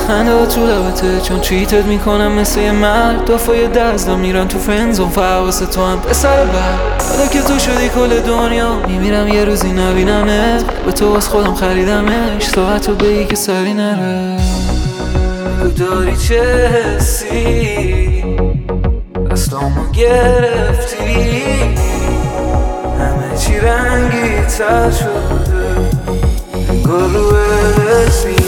خنده ها تو لبته چون چیتت میکنم مثل یه مرد. دافای دزدا میرن تو فرنزون فواسه تو هم پسر بر. حالا که تو شدی کل دنیا میمیرم یه روزی نبینمت. به تو از خودم خریدمش تا حتی بگی که سری نره. بگو داری چه حسی دستامو گرفتی، همه چی رنگی تر شده انگار رو برسی.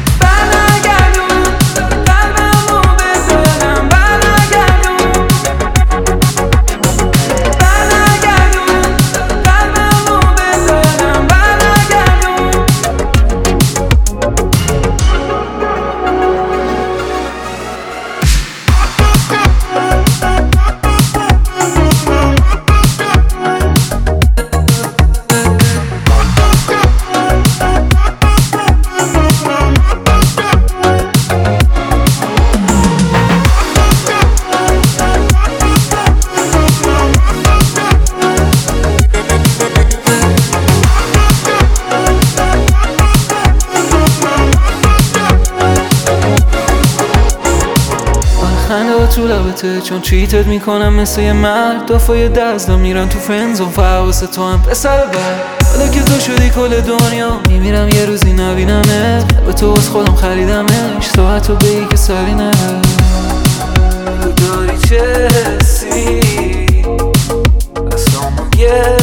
خنده ها تو لبته چون چیتت میکنم مثل یه مرد. دافای دزدا میرن تو فرنزون فواسه تو هم پسر بر. حالا که تو شدی کل دنیا میمیرم یه روزی نبینمت. به تو از خودم خریدمش تا حتی بگی که سری نره. تو داری چه حسی دستامو